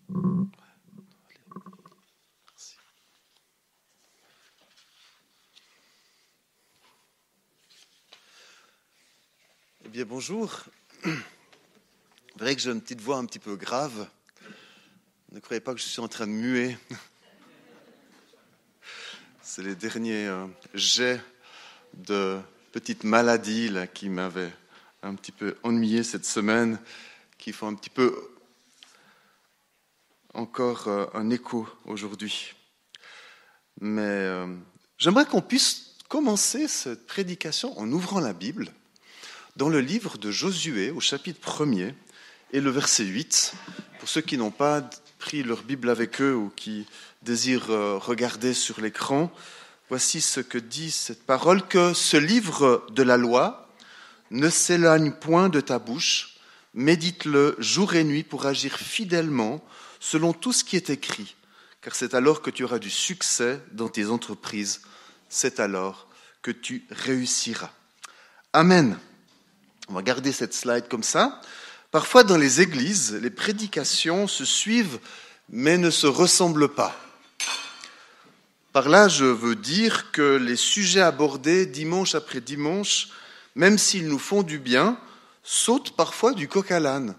Merci. Eh bien, bonjour. C'est vrai que j'ai une petite voix un petit peu grave. Ne croyez pas que je suis en train de muer. C'est les derniers jets de petites maladies là, qui m'avaient un petit peu ennuyé cette semaine, qui font un petit peu encore un écho aujourd'hui. Mais j'aimerais qu'on puisse commencer cette prédication en ouvrant la Bible dans le livre de Josué au chapitre 1er et le verset 8. Pour ceux qui n'ont pas pris leur Bible avec eux ou qui désirent regarder sur l'écran, voici ce que dit cette parole, que ce livre de la loi ne s'éloigne point de ta bouche, médite-le jour et nuit pour agir fidèlement selon tout ce qui est écrit, car c'est alors que tu auras du succès dans tes entreprises, c'est alors que tu réussiras. Amen. On va garder cette slide comme ça. Parfois dans les églises, les prédications se suivent mais ne se ressemblent pas. Par là, je veux dire que les sujets abordés dimanche après dimanche, même s'ils nous font du bien, sautent parfois du coq à l'âne.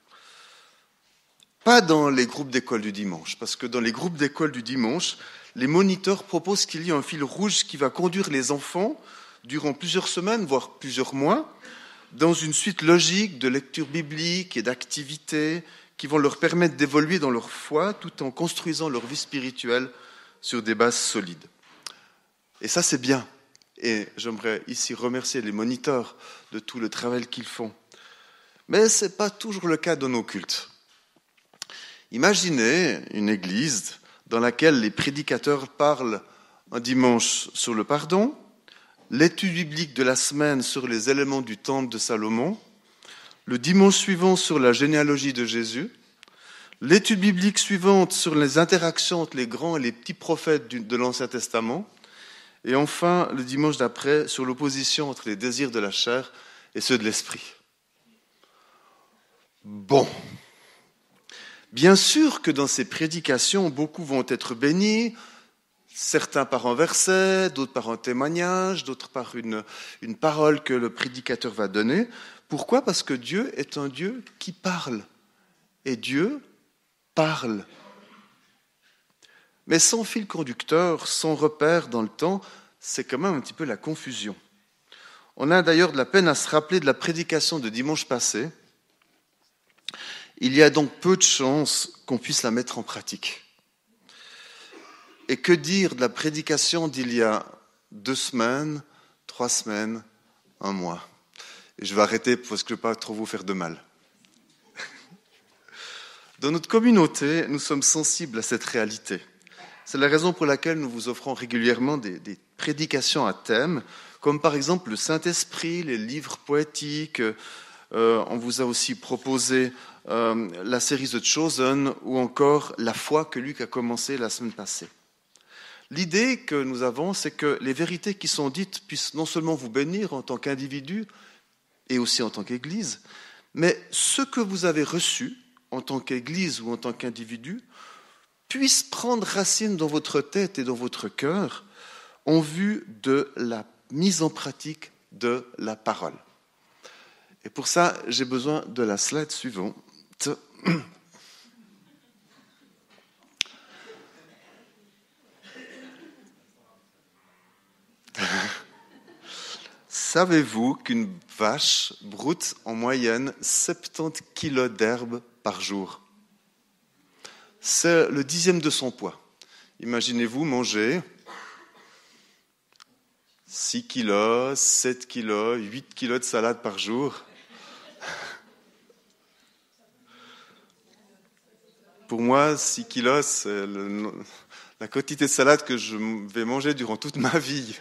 Pas dans les groupes d'école du dimanche, parce que dans les groupes d'école du dimanche, les moniteurs proposent qu'il y ait un fil rouge qui va conduire les enfants durant plusieurs semaines, voire plusieurs mois, dans une suite logique de lecture biblique et d'activités qui vont leur permettre d'évoluer dans leur foi tout en construisant leur vie spirituelle sur des bases solides. Et ça, c'est bien. Et j'aimerais ici remercier les moniteurs de tout le travail qu'ils font. Mais ce n'est pas toujours le cas dans nos cultes. Imaginez une église dans laquelle les prédicateurs parlent un dimanche sur le pardon, l'étude biblique de la semaine sur les éléments du temple de Salomon, le dimanche suivant sur la généalogie de Jésus, l'étude biblique suivante sur les interactions entre les grands et les petits prophètes de l'Ancien Testament, et enfin le dimanche d'après sur l'opposition entre les désirs de la chair et ceux de l'esprit. Bon. Bien sûr que dans ces prédications, beaucoup vont être bénis, certains par un verset, d'autres par un témoignage, d'autres par une parole que le prédicateur va donner. Pourquoi ? Parce que Dieu est un Dieu qui parle. Et Dieu parle. Mais sans fil conducteur, sans repère dans le temps, c'est quand même un petit peu la confusion. On a d'ailleurs de la peine à se rappeler de la prédication de dimanche passé. Il y a donc peu de chances qu'on puisse la mettre en pratique. Et que dire de la prédication d'il y a 2 semaines, 3 semaines, 1 mois ? Et je vais arrêter parce que je ne veux pas trop vous faire de mal. Dans notre communauté, nous sommes sensibles à cette réalité. C'est la raison pour laquelle nous vous offrons régulièrement des prédications à thème, comme par exemple le Saint-Esprit, les livres poétiques. On vous a aussi proposé la série The Chosen ou encore la foi que Luc a commencé la semaine passée. L'idée que nous avons, c'est que les vérités qui sont dites puissent non seulement vous bénir en tant qu'individu et aussi en tant qu'Église, mais ce que vous avez reçu en tant qu'Église ou en tant qu'individu puisse prendre racine dans votre tête et dans votre cœur en vue de la mise en pratique de la parole. Et pour ça, j'ai besoin de la slide suivante. Savez-vous qu'une vache broute en moyenne 70 kilos d'herbe par jour ? C'est le 10e de son poids. Imaginez-vous manger 6 kilos, 7 kilos, 8 kilos de salade par jour. Pour moi, 6 kilos, c'est la quantité de salade que je vais manger durant toute ma vie.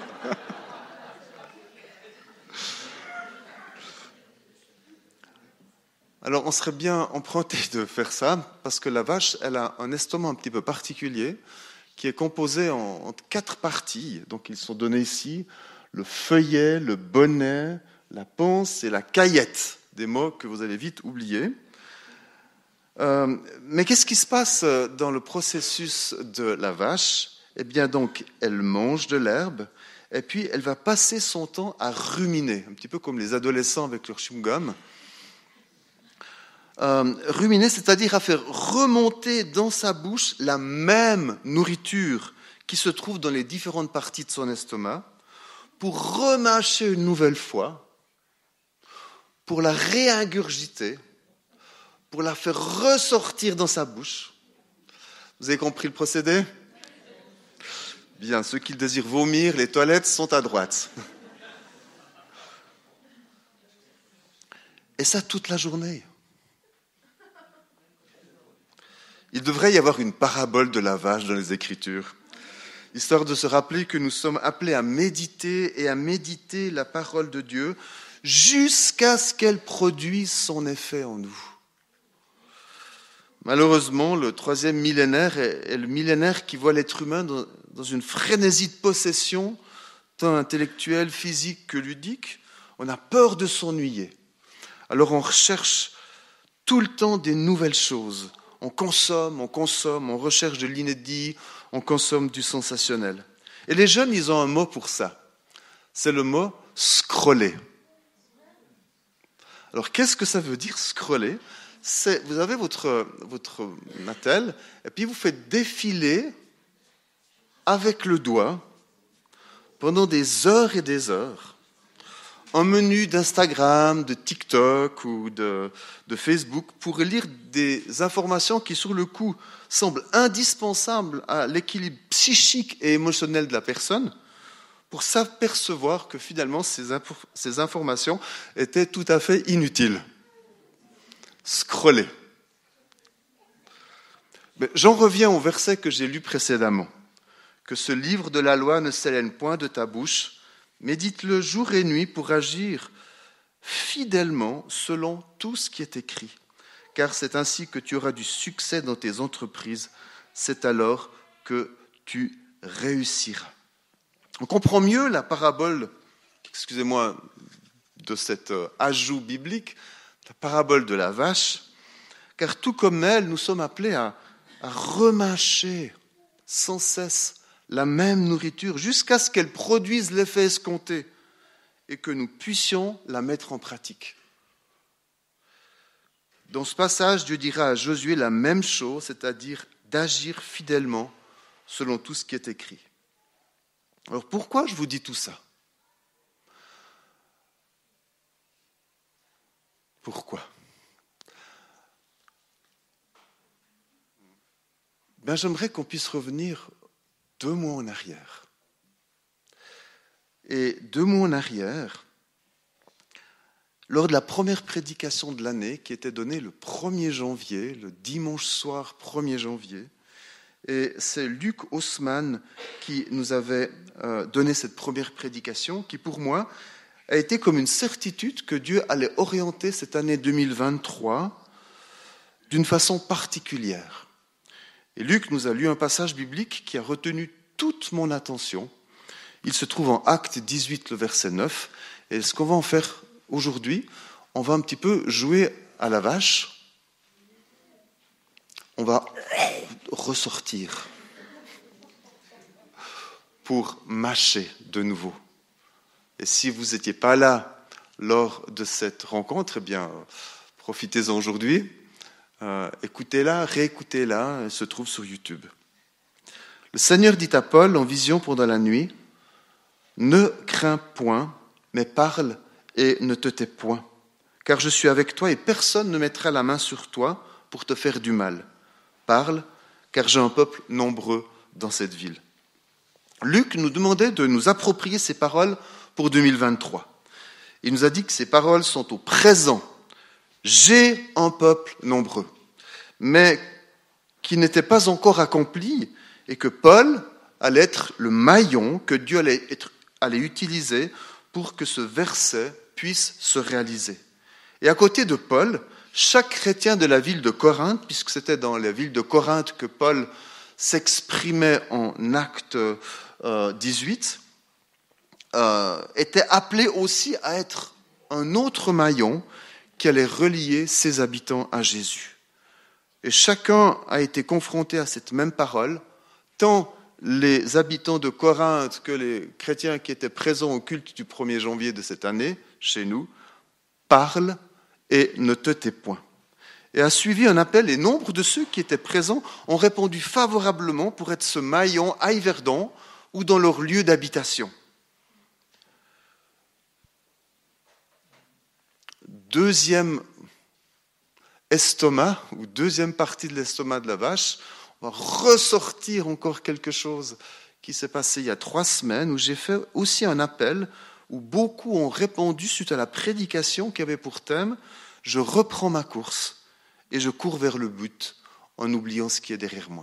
Alors, on serait bien emprunté de faire ça, parce que la vache, elle a un estomac un petit peu particulier, qui est composé en 4 parties. Donc, ils sont donnés ici, le feuillet, le bonnet, la panse et la caillette, des mots que vous allez vite oublier. Mais qu'est-ce qui se passe dans le processus de la vache? Eh bien, donc, elle mange de l'herbe, et puis elle va passer son temps à ruminer, un petit peu comme les adolescents avec leur chewing-gum. Ruminer, c'est-à-dire à faire remonter dans sa bouche la même nourriture qui se trouve dans les différentes parties de son estomac, pour remâcher une nouvelle fois, pour la réingurgiter, pour la faire ressortir dans sa bouche. Vous avez compris le procédé? Bien, ceux qui désirent vomir, les toilettes sont à droite. Et ça toute la journée. Il devrait y avoir une parabole de la vache dans les Écritures, histoire de se rappeler que nous sommes appelés à méditer la parole de Dieu jusqu'à ce qu'elle produise son effet en nous. Malheureusement, le 3e millénaire est le millénaire qui voit l'être humain dans une frénésie de possession, tant intellectuelle, physique que ludique. On a peur de s'ennuyer. Alors on recherche tout le temps des nouvelles choses. On consomme, on recherche de l'inédit, on consomme du sensationnel. Et les jeunes, ils ont un mot pour ça. C'est le mot « scroller ». Alors, qu'est-ce que ça veut dire, scroller? Vous avez votre attel, et puis vous faites défiler avec le doigt pendant des heures et des heures un menu d'Instagram, de TikTok ou de Facebook pour lire des informations qui, sur le coup, semblent indispensables à l'équilibre psychique et émotionnel de la personne, pour s'apercevoir que finalement ces informations étaient tout à fait inutiles. Scroller. Mais j'en reviens au verset que j'ai lu précédemment. Que ce livre de la loi ne s'éloigne point de ta bouche, médite-le jour et nuit pour agir fidèlement selon tout ce qui est écrit. Car c'est ainsi que tu auras du succès dans tes entreprises, c'est alors que tu réussiras. On comprend mieux la parabole, excusez-moi, de cet ajout biblique, la parabole de la vache, car tout comme elle, nous sommes appelés à remâcher sans cesse la même nourriture jusqu'à ce qu'elle produise l'effet escompté et que nous puissions la mettre en pratique. Dans ce passage, Dieu dira à Josué la même chose, c'est-à-dire d'agir fidèlement selon tout ce qui est écrit. Alors pourquoi je vous dis tout ça? Pourquoi? J'aimerais qu'on puisse revenir 2 mois en arrière. Et 2 mois en arrière, lors de la première prédication de l'année, qui était donnée le 1er janvier, le dimanche soir 1er janvier, et c'est Luc Haussmann qui nous avait donné cette première prédication, qui pour moi a été comme une certitude que Dieu allait orienter cette année 2023 d'une façon particulière. Et Luc nous a lu un passage biblique qui a retenu toute mon attention. Il se trouve en Actes 18, le verset 9. Et ce qu'on va en faire aujourd'hui, on va un petit peu jouer à la vache. On va ressortir pour mâcher de nouveau. Et si vous n'étiez pas là lors de cette rencontre, eh bien, profitez-en aujourd'hui. Écoutez-la, réécoutez-la, elle se trouve sur YouTube. Le Seigneur dit à Paul en vision pendant la nuit, « Ne crains point, mais parle et ne te tais point, car je suis avec toi et personne ne mettra la main sur toi pour te faire du mal. Parle, car j'ai un peuple nombreux dans cette ville. » Luc nous demandait de nous approprier ces paroles pour 2023. Il nous a dit que ces paroles sont au présent. J'ai un peuple nombreux, mais qui n'était pas encore accompli et que Paul allait être le maillon que Dieu allait utiliser pour que ce verset puisse se réaliser. Et à côté de Paul, chaque chrétien de la ville de Corinthe, puisque c'était dans la ville de Corinthe que Paul s'exprimait en Acte 18, était appelé aussi à être un autre maillon qui allait relier ses habitants à Jésus. Et chacun a été confronté à cette même parole, tant les habitants de Corinthe que les chrétiens qui étaient présents au culte du 1er janvier de cette année, chez nous, parle et ne te tais point. Et a suivi un appel, et nombre de ceux qui étaient présents ont répondu favorablement pour être ce maillon à Yverdon ou dans leur lieu d'habitation. Deuxième estomac, ou deuxième partie de l'estomac de la vache, on va ressortir encore quelque chose qui s'est passé il y a 3 semaines, où j'ai fait aussi un appel, où beaucoup ont répondu suite à la prédication qui avait pour thème « Je reprends ma course et je cours vers le but en oubliant ce qui est derrière moi ».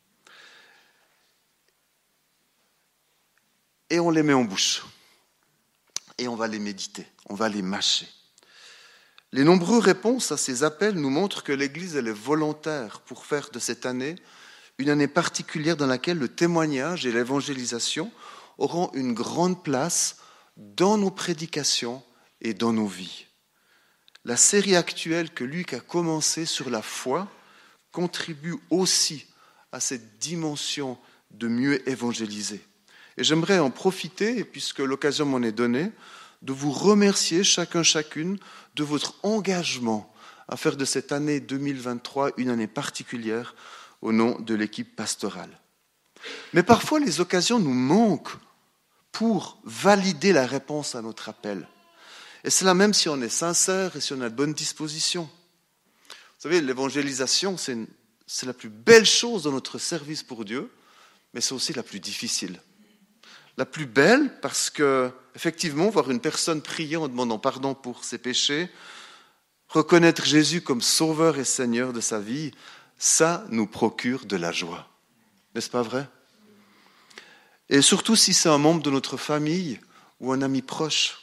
Et on les met en bouche. Et on va les méditer, on va les mâcher. Les nombreuses réponses à ces appels nous montrent que l'Église elle est volontaire pour faire de cette année une année particulière dans laquelle le témoignage et l'évangélisation auront une grande place dans nos prédications et dans nos vies. La série actuelle que Luc a commencée sur la foi contribue aussi à cette dimension de mieux évangéliser. Et j'aimerais en profiter, puisque l'occasion m'en est donnée, de vous remercier chacune de votre engagement à faire de cette année 2023 une année particulière au nom de l'équipe pastorale. Mais parfois, les occasions nous manquent pour valider la réponse à notre appel. Et c'est là même si on est sincère et si on a de bonnes dispositions. Vous savez, l'évangélisation, c'est la plus belle chose dans notre service pour Dieu, mais c'est aussi la plus difficile. La plus belle parce que, effectivement, voir une personne prier en demandant pardon pour ses péchés, reconnaître Jésus comme sauveur et Seigneur de sa vie, ça nous procure de la joie. N'est-ce pas vrai? Et surtout si c'est un membre de notre famille ou un ami proche.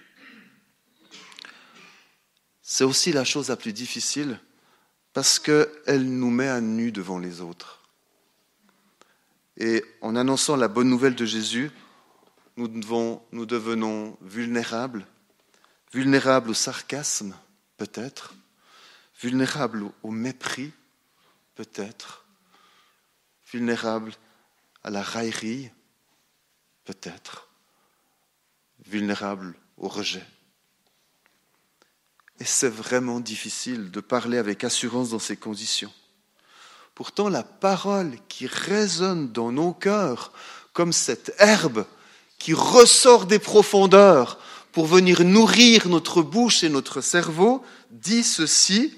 C'est aussi la chose la plus difficile parce qu'elle nous met à nu devant les autres. Et en annonçant la bonne nouvelle de Jésus, nous devenons vulnérables au sarcasme, peut-être, vulnérables au mépris, peut-être, vulnérables à la raillerie, peut-être, vulnérables au rejet. Et c'est vraiment difficile de parler avec assurance dans ces conditions. Pourtant, la parole qui résonne dans nos cœurs, comme cette herbe qui ressort des profondeurs pour venir nourrir notre bouche et notre cerveau, dit ceci: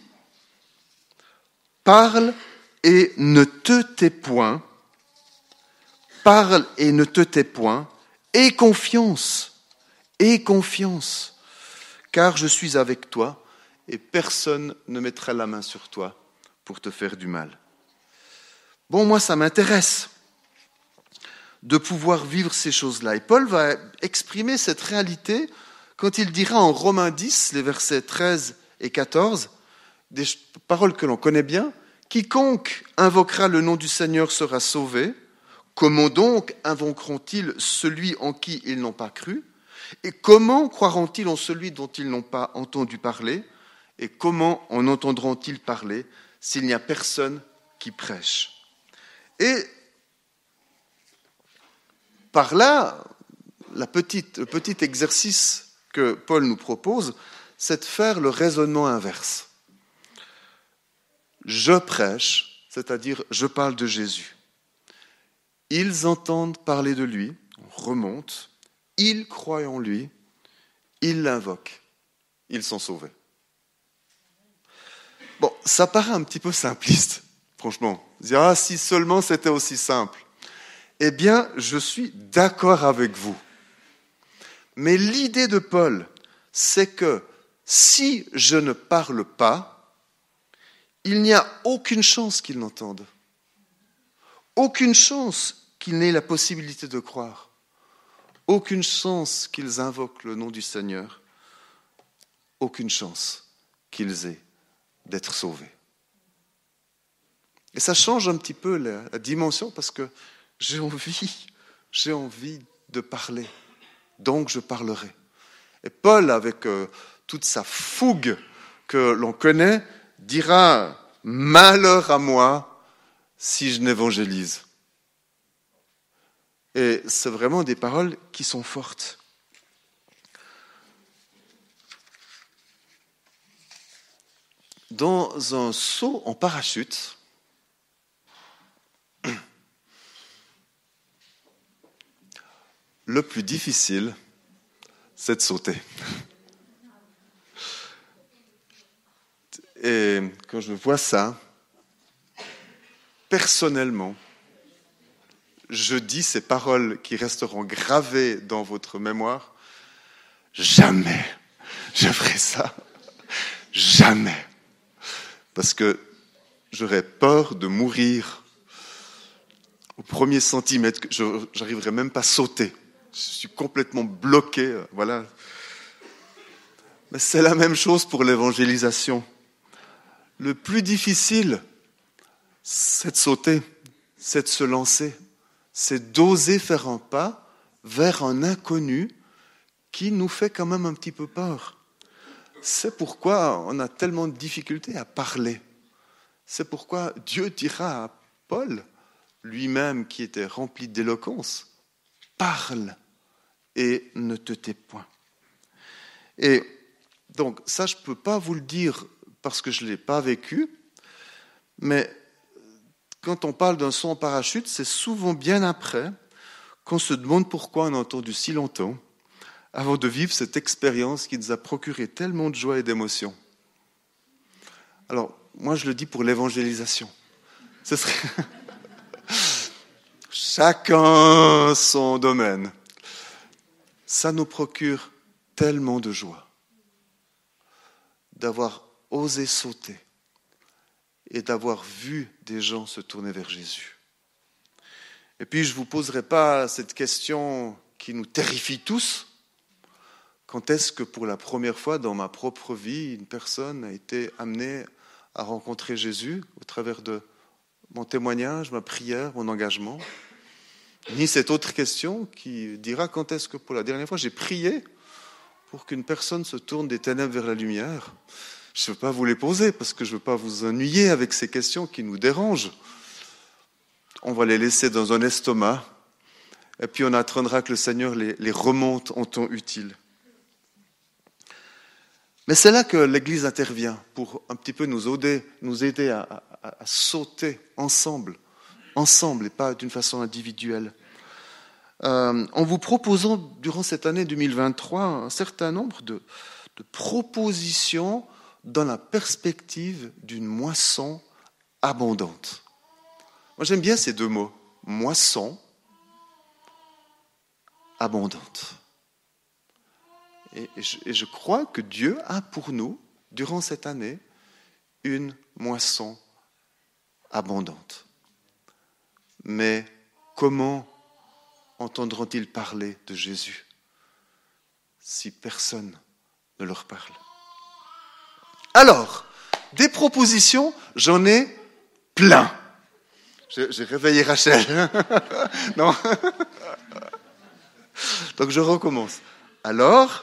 parle et ne te tais point, parle et ne te tais point, aie confiance, car je suis avec toi et personne ne mettra la main sur toi pour te faire du mal. Bon, moi, ça m'intéresse de pouvoir vivre ces choses-là. Et Paul va exprimer cette réalité quand il dira en Romains 10, les versets 13 et 14, des paroles que l'on connaît bien, « Quiconque invoquera le nom du Seigneur sera sauvé. Comment donc invoqueront-ils celui en qui ils n'ont pas cru ? Et comment croiront-ils en celui dont ils n'ont pas entendu parler ? Et comment en entendront-ils parler s'il n'y a personne qui prêche ?» Et par là, le petit exercice que Paul nous propose, c'est de faire le raisonnement inverse. Je prêche, c'est-à-dire je parle de Jésus. Ils entendent parler de lui, on remonte, ils croient en lui, ils l'invoquent, ils sont sauvés. Bon, ça paraît un petit peu simpliste, franchement. Dire, si seulement c'était aussi simple. Eh bien, je suis d'accord avec vous. Mais l'idée de Paul, c'est que si je ne parle pas, il n'y a aucune chance qu'ils n'entendent. Aucune chance qu'ils n'aient la possibilité de croire. Aucune chance qu'ils invoquent le nom du Seigneur. Aucune chance qu'ils aient d'être sauvés. Et ça change un petit peu la dimension parce que j'ai envie de parler, donc je parlerai. Et Paul, avec toute sa fougue que l'on connaît, dira malheur à moi si je n'évangélise. Et c'est vraiment des paroles qui sont fortes. Dans un saut en parachute, le plus difficile, c'est de sauter. Et quand je vois ça, personnellement, je dis ces paroles qui resteront gravées dans votre mémoire. Jamais je ferai ça. Jamais. Parce que j'aurais peur de mourir au premier centimètre. Je n'arriverai même pas à sauter. Je suis complètement bloqué. Voilà. Mais c'est la même chose pour l'évangélisation. Le plus difficile, c'est de sauter, c'est de se lancer, c'est d'oser faire un pas vers un inconnu qui nous fait quand même un petit peu peur. C'est pourquoi on a tellement de difficultés à parler. C'est pourquoi Dieu dira à Paul, lui-même qui était rempli d'éloquence, parle et ne te tais point. Et donc ça, je ne peux pas vous le dire parce que je ne l'ai pas vécu, mais quand on parle d'un saut en parachute, c'est souvent bien après qu'on se demande pourquoi on a entendu si longtemps avant de vivre cette expérience qui nous a procuré tellement de joie et d'émotion. Alors, moi je le dis pour l'évangélisation. Ce serait chacun son domaine. Ça nous procure tellement de joie d'avoir osé sauter et d'avoir vu des gens se tourner vers Jésus. Et puis, je ne vous poserai pas cette question qui nous terrifie tous. Quand est-ce que pour la première fois dans ma propre vie, une personne a été amenée à rencontrer Jésus au travers de mon témoignage, ma prière, mon engagement? Ni cette autre question qui dira quand est-ce que pour la dernière fois j'ai prié pour qu'une personne se tourne des ténèbres vers la lumière. Je ne veux pas vous les poser parce que je ne veux pas vous ennuyer avec ces questions qui nous dérangent. On va les laisser dans un estomac et puis on attendra que le Seigneur les remonte en temps utile. Mais c'est là que l'Église intervient pour un petit peu nous aider à sauter ensemble et pas d'une façon individuelle. En vous proposant durant cette année 2023 un certain nombre de propositions dans la perspective d'une moisson abondante. Moi j'aime bien ces deux mots, moisson, abondante. Et je crois que Dieu a pour nous, durant cette année, une moisson abondante. Mais comment entendront-ils parler de Jésus si personne ne leur parle? Alors, des propositions, j'en ai plein. J'ai réveillé Rachel. Non. Donc je recommence. Alors,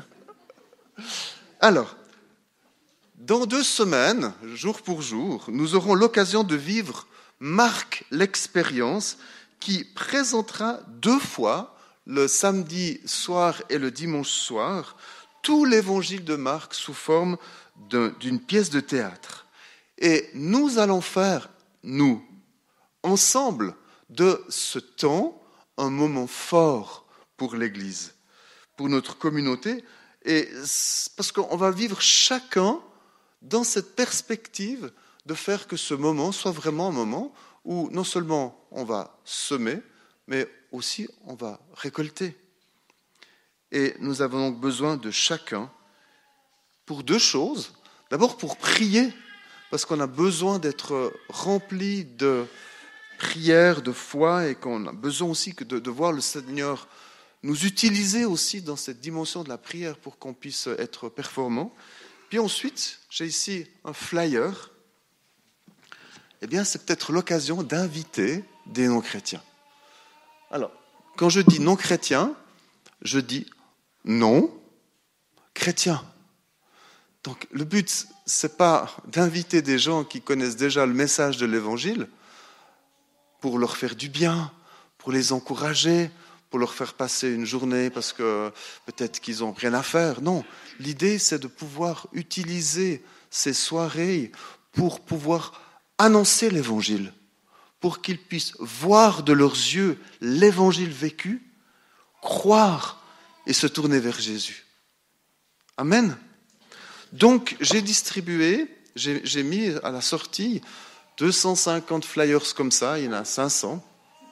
dans 2 semaines, jour pour jour, nous aurons l'occasion de vivre Marc l'expérience qui présentera 2 fois, le samedi soir et le dimanche soir, tout l'évangile de Marc sous forme d'une pièce de théâtre. Et nous allons faire, nous, ensemble, de ce temps, un moment fort pour l'Église, pour notre communauté, et parce qu'on va vivre chacun dans cette perspective de faire que ce moment soit vraiment un moment où non seulement on va semer, mais aussi on va récolter. Et nous avons donc besoin de chacun pour 2 choses. D'abord pour prier, parce qu'on a besoin d'être rempli de prière, de foi, et qu'on a besoin aussi de voir le Seigneur nous utiliser aussi dans cette dimension de la prière pour qu'on puisse être performant. Puis ensuite, j'ai ici un flyer. Eh bien, c'est peut-être l'occasion d'inviter des non-chrétiens. Alors, quand je dis non-chrétien, je dis non-chrétien. Donc le but, c'est pas d'inviter des gens qui connaissent déjà le message de l'Évangile pour leur faire du bien, pour les encourager, pour leur faire passer une journée parce que peut-être qu'ils n'ont rien à faire. Non, l'idée, c'est de pouvoir utiliser ces soirées pour pouvoir annoncer l'Évangile, pour qu'ils puissent voir de leurs yeux l'Évangile vécu, croire et se tourner vers Jésus. Amen. Donc, j'ai distribué, j'ai mis à la sortie 250 flyers comme ça, il y en a 500.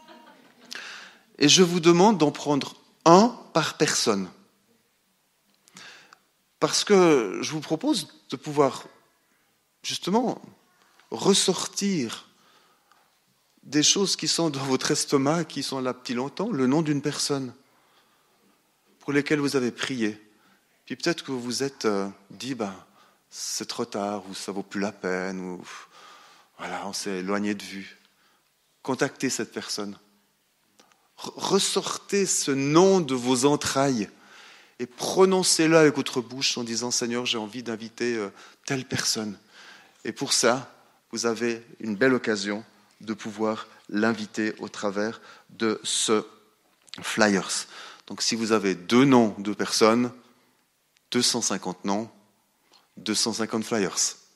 Et je vous demande d'en prendre un par personne. Parce que je vous propose de pouvoir, justement, ressortir des choses qui sont dans votre estomac, qui sont là depuis longtemps, le nom d'une personne pour lesquelles vous avez prié. Puis peut-être que vous vous êtes dit, c'est trop tard, ou ça vaut plus la peine, ou voilà, on s'est éloigné de vue. Contactez cette personne. Ressortez ce nom de vos entrailles et prononcez-le avec votre bouche en disant, Seigneur, j'ai envie d'inviter telle personne. Et pour ça, vous avez une belle occasion de pouvoir l'inviter au travers de ce flyers. Donc si vous avez 2 noms de personnes, 250 noms, 250 flyers.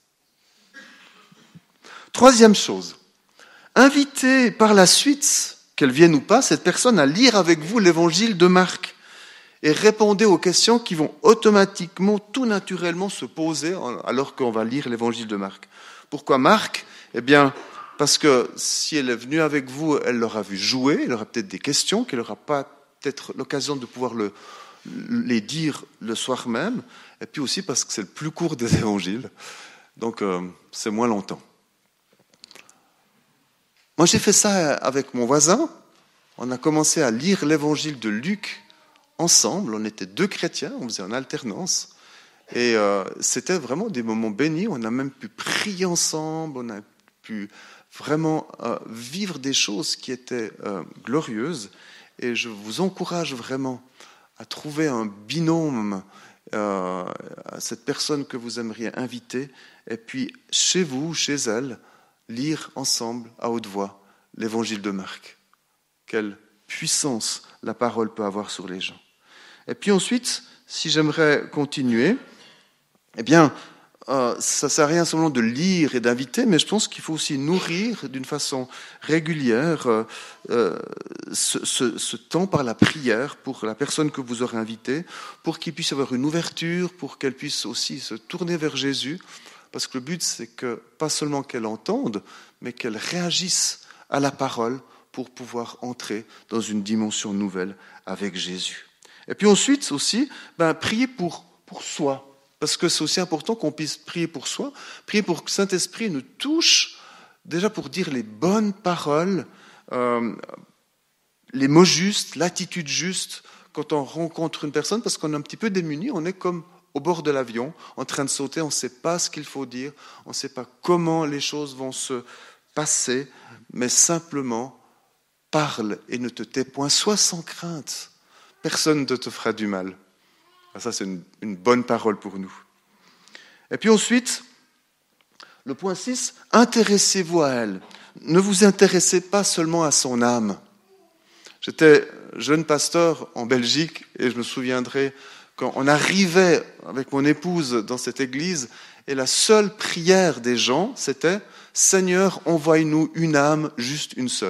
Troisième chose, invitez par la suite, qu'elle vienne ou pas, cette personne à lire avec vous l'évangile de Marc et répondez aux questions qui vont automatiquement, tout naturellement se poser alors qu'on va lire l'évangile de Marc. Pourquoi Marc ? Eh bien, parce que si elle est venue avec vous, elle l'aura vu jouer, elle aura peut-être des questions qu'elle n'aura pas peut-être l'occasion de pouvoir les dire le soir même, et puis aussi parce que c'est le plus court des évangiles, donc c'est moins longtemps. Moi j'ai fait ça avec mon voisin, on a commencé à lire l'évangile de Luc ensemble, on était 2 chrétiens, on faisait en alternance, et c'était vraiment des moments bénis, on a même pu prier ensemble, on a pu vraiment vivre des choses qui étaient glorieuses, et je vous encourage vraiment à trouver un binôme à cette personne que vous aimeriez inviter, et puis chez vous, chez elle, lire ensemble à haute voix l'évangile de Marc. Quelle puissance la parole peut avoir sur les gens. Et puis ensuite, si j'aimerais continuer, eh bien, ça ne sert à rien seulement de lire et d'inviter, mais je pense qu'il faut aussi nourrir d'une façon régulière ce temps par la prière pour la personne que vous aurez invitée, pour qu'il puisse avoir une ouverture, pour qu'elle puisse aussi se tourner vers Jésus, parce que le but, c'est que pas seulement qu'elle entende, mais qu'elle réagisse à la parole pour pouvoir entrer dans une dimension nouvelle avec Jésus. Et puis ensuite aussi, prier pour soi. Parce que c'est aussi important qu'on puisse prier pour soi, prier pour que Saint-Esprit nous touche, déjà pour dire les bonnes paroles, les mots justes, l'attitude juste, quand on rencontre une personne, parce qu'on est un petit peu démuni, on est comme au bord de l'avion, en train de sauter, on ne sait pas ce qu'il faut dire, on ne sait pas comment les choses vont se passer, mais simplement parle et ne te tais point, sois sans crainte, personne ne te fera du mal. Ça, c'est une bonne parole pour nous. Et puis ensuite, le point 6, intéressez-vous à elle. Ne vous intéressez pas seulement à son âme. J'étais jeune pasteur en Belgique et je me souviendrai quand on arrivait avec mon épouse dans cette église et la seule prière des gens, c'était « Seigneur, envoie-nous une âme, juste une seule. »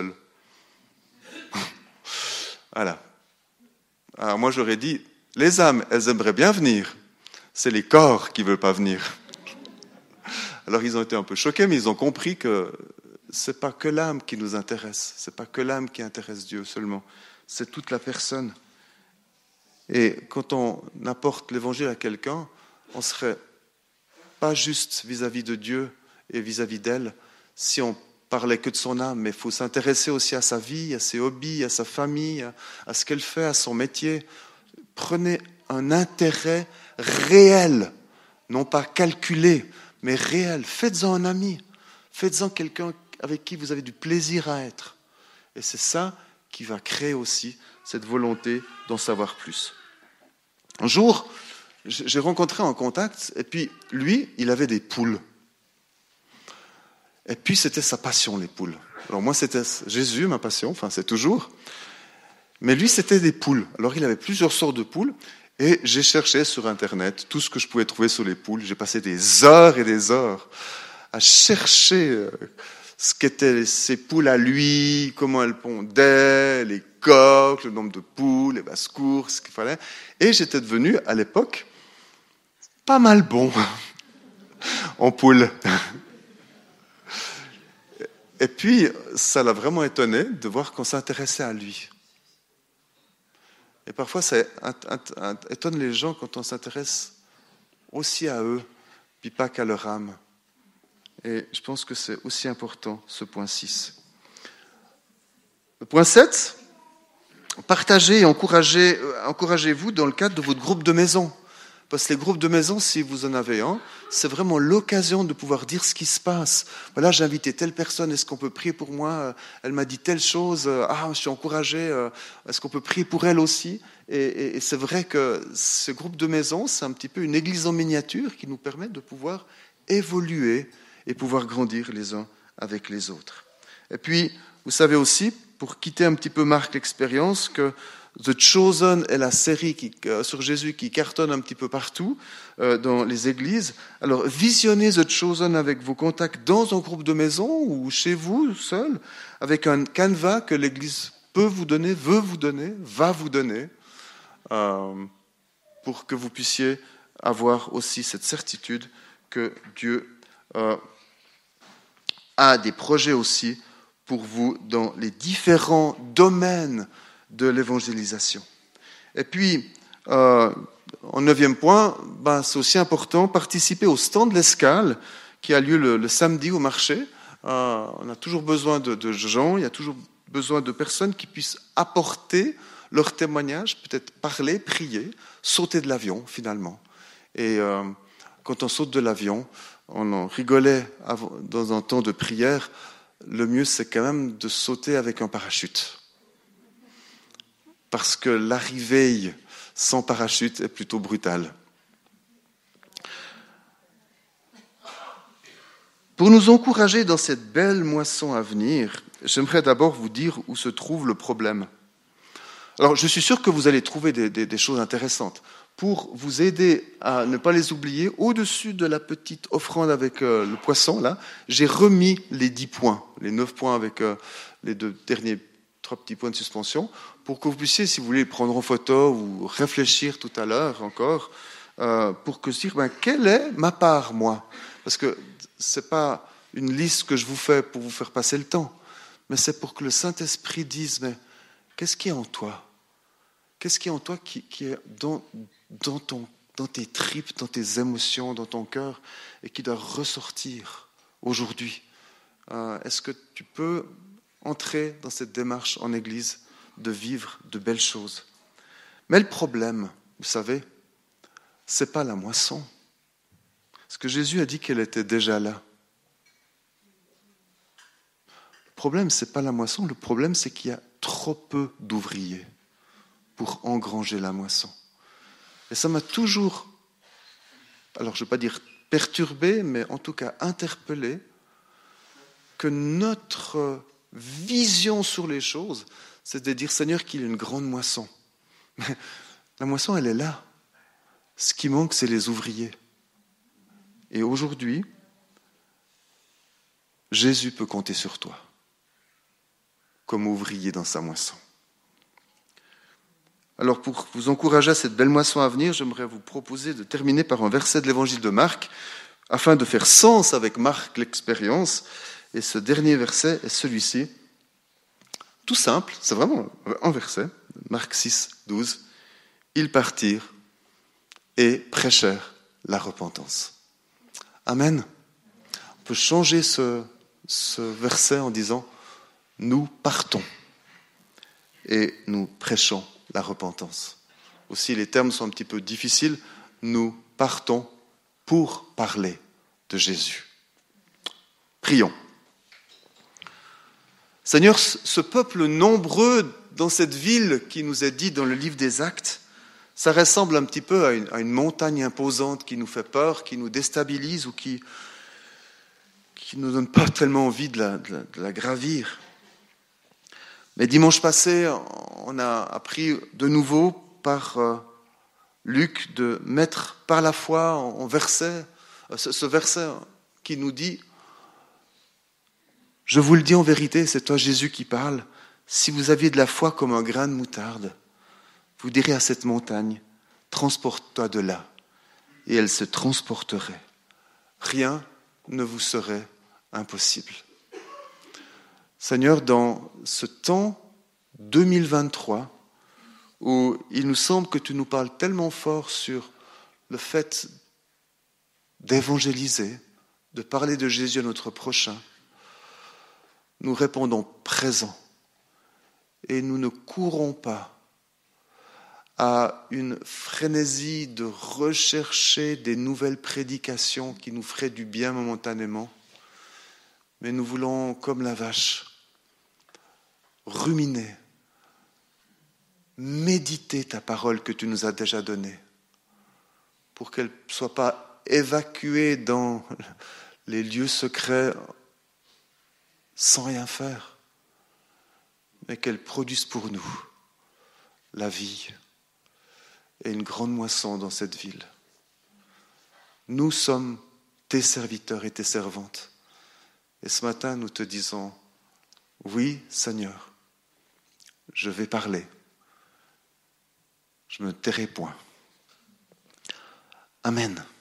Voilà. Alors moi, j'aurais dit les âmes, elles aimeraient bien venir. C'est les corps qui ne veulent pas venir. Alors ils ont été un peu choqués, mais ils ont compris que ce n'est pas que l'âme qui nous intéresse. Ce n'est pas que l'âme qui intéresse Dieu seulement. C'est toute la personne. Et quand on apporte l'évangile à quelqu'un, on ne serait pas juste vis-à-vis de Dieu et vis-à-vis d'elle si on parlait que de son âme, mais il faut s'intéresser aussi à sa vie, à ses hobbies, à sa famille, à ce qu'elle fait, à son métier. Prenez un intérêt réel, non pas calculé, mais réel. Faites-en un ami, faites-en quelqu'un avec qui vous avez du plaisir à être. Et c'est ça qui va créer aussi cette volonté d'en savoir plus. Un jour, j'ai rencontré en contact, et puis lui, il avait des poules. Et puis c'était sa passion, les poules. Alors moi, c'était Jésus, ma passion, enfin c'est toujours. Mais lui, c'était des poules. Alors il avait plusieurs sortes de poules, et j'ai cherché sur Internet tout ce que je pouvais trouver sur les poules. J'ai passé des heures et des heures à chercher ce qu'étaient ces poules à lui, comment elles pondaient, les coques, le nombre de poules, les basses-cours, ce qu'il fallait. Et j'étais devenu, à l'époque, pas mal bon en poules. Et puis, ça l'a vraiment étonné de voir qu'on s'intéressait à lui. Et parfois, ça étonne les gens quand on s'intéresse aussi à eux, puis pas qu'à leur âme. Et je pense que c'est aussi important, ce point 6. Le point 7, partagez et encouragez-vous dans le cadre de votre groupe de maison. Parce que les groupes de maison, si vous en avez un, c'est vraiment l'occasion de pouvoir dire ce qui se passe. Voilà, j'ai invité telle personne, est-ce qu'on peut prier pour moi? Elle m'a dit telle chose, je suis encouragé, est-ce qu'on peut prier pour elle aussi? Et c'est vrai que ce groupe de maison, c'est un petit peu une église en miniature qui nous permet de pouvoir évoluer et pouvoir grandir les uns avec les autres. Et puis, vous savez aussi, pour quitter un petit peu Marc l'expérience, que The Chosen est la série sur Jésus qui cartonne un petit peu partout dans les églises. Alors, visionnez The Chosen avec vos contacts dans un groupe de maison ou chez vous, seul, avec un canevas que l'Église peut vous donner, veut vous donner, va vous donner, pour que vous puissiez avoir aussi cette certitude que Dieu a des projets aussi pour vous dans les différents domaines de l'évangélisation. Et puis, en 9e point, c'est aussi important, participer au stand de l'Escale qui a lieu le samedi au marché. On a toujours besoin de gens, il y a toujours besoin de personnes qui puissent apporter leur témoignage, peut-être parler, prier, sauter de l'avion finalement. Et quand on saute de l'avion, on en rigolait dans un temps de prière, le mieux c'est quand même de sauter avec un parachute. Parce que l'arrivée sans parachute est plutôt brutale. Pour nous encourager dans cette belle moisson à venir, j'aimerais d'abord vous dire où se trouve le problème. Alors, je suis sûr que vous allez trouver des choses intéressantes. Pour vous aider à ne pas les oublier, au-dessus de la petite offrande avec le poisson, là, j'ai remis les 10 points, les 9 points avec les 3 petits points de suspension, pour que vous puissiez, si vous voulez, prendre en photo ou réfléchir tout à l'heure encore, pour que se dire, quelle est ma part, moi? Parce que ce n'est pas une liste que je vous fais pour vous faire passer le temps, mais c'est pour que le Saint-Esprit dise, mais qu'est-ce qui est en toi? Qu'est-ce qui est en toi qui est dans tes tripes, dans tes émotions, dans ton cœur, et qui doit ressortir aujourd'hui? Est-ce que tu peux entrer dans cette démarche en Église de vivre de belles choses? Mais le problème, vous savez, c'est pas la moisson. Parce que Jésus a dit qu'elle était déjà là. Le problème, c'est pas la moisson. Le problème, c'est qu'il y a trop peu d'ouvriers pour engranger la moisson. Et ça m'a toujours, alors je ne vais pas dire perturbé, mais en tout cas interpellé, que notre vision sur les choses, c'est de dire, Seigneur, qu'il y a une grande moisson. Mais la moisson, elle est là. Ce qui manque, c'est les ouvriers. Et aujourd'hui, Jésus peut compter sur toi comme ouvrier dans sa moisson. Alors, pour vous encourager à cette belle moisson à venir, j'aimerais vous proposer de terminer par un verset de l'évangile de Marc, afin de faire sens avec Marc l'expérience. Et ce dernier verset est celui-ci. Tout simple, c'est vraiment un verset, Marc 6, 12. Ils partirent et prêchèrent la repentance. Amen. On peut changer ce verset en disant « Nous partons et nous prêchons la repentance ». Aussi, les termes sont un petit peu difficiles. Nous partons pour parler de Jésus. Prions. Seigneur, ce peuple nombreux dans cette ville qui nous est dit dans le livre des Actes, Ça ressemble un petit peu à une montagne imposante qui nous fait peur, qui nous déstabilise ou qui ne nous donne pas tellement envie de la gravir. Mais dimanche passé, on a appris de nouveau par Luc de mettre par la foi en verset, ce verset qui nous dit « Je vous le dis en vérité, c'est toi Jésus qui parle, si vous aviez de la foi comme un grain de moutarde, vous direz à cette montagne, transporte-toi de là, et elle se transporterait. Rien ne vous serait impossible. » Seigneur, dans ce temps 2023, où il nous semble que tu nous parles tellement fort sur le fait d'évangéliser, de parler de Jésus à notre prochain, nous répondons présent et nous ne courons pas à une frénésie de rechercher des nouvelles prédications qui nous feraient du bien momentanément, mais nous voulons, comme la vache, ruminer, méditer ta parole que tu nous as déjà donnée, pour qu'elle ne soit pas évacuée dans les lieux secrets sans rien faire, mais qu'elle produise pour nous la vie et une grande moisson dans cette ville. Nous sommes tes serviteurs et tes servantes. Et ce matin, nous te disons, oui, Seigneur, je vais parler. Je ne me tairai point. Amen.